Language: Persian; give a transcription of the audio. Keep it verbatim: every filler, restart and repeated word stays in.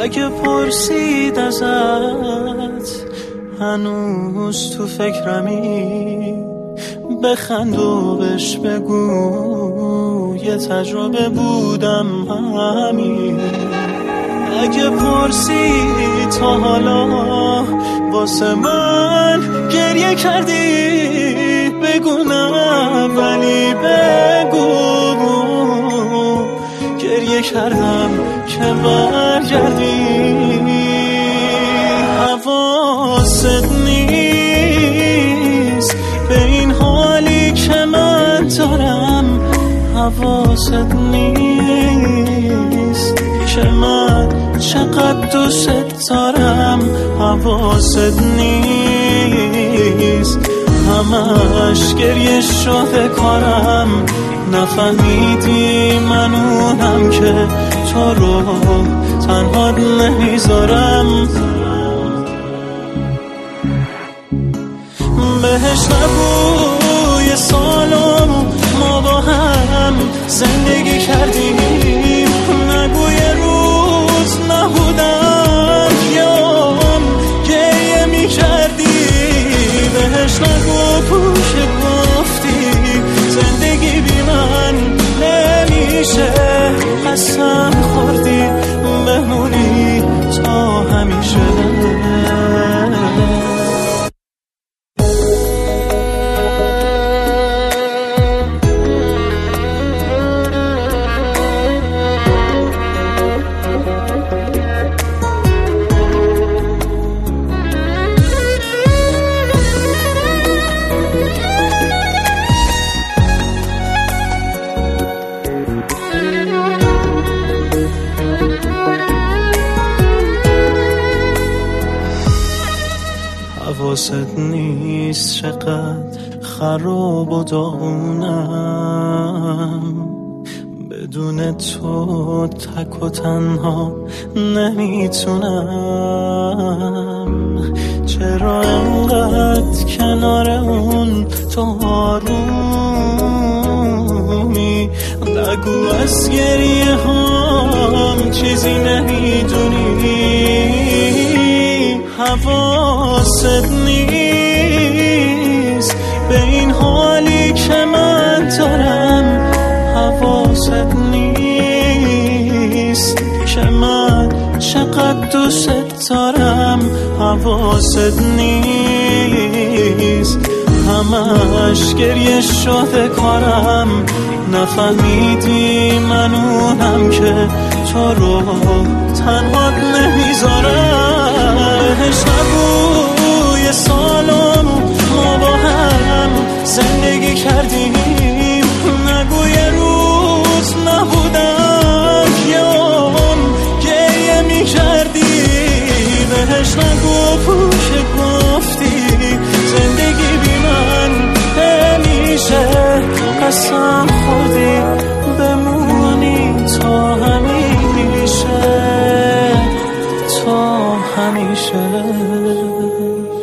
اگه پرسید ازت هنوز تو فکرمی، بخند و بهش بگو یه تجربه بودم همین. اگه پرسید تا حالا واسه من گریه کردی، بگو نه ولی بگو گریه کردم که برگردی. حواست نیست به این حالی که من دارم، حواست نیست که من چقدر دوست دارم، حواست نیست همش گریه شده کارم. نفهمیدی من اونم که تو رو تنها نمیذارم. بهش نگو یه سالم ما با هم زندگی کردیم، نگو یه روز نبودم یام گریه می کردی. بهش نگو که گفتی زندگی بی من نمیشه، قسم خوردی بمونی تا همیشه. حواست نیست چقدر خراب و داغونم، بدون تو تک و تنها نمیتونم. چرا انقدر کنار اون تو آرومی، نگو از گریه هم چیزی نمیدونی. حواست نیست به این حالی که من دارم، حواست نیست که من چقدر دوست دارم، حواست نیست همش گریه شده کارم. نفهمیدی من اونم که تو رو تنها نمیذارم. بهش نگو یه سالم ما با هم زندگی کردیم، نگو یه روز نبودم یام گریه می کردی. بهش نگو که گفتی زندگی بی من نمیشه، قسم خوردی بمونی تا همیشه، تا همیشه.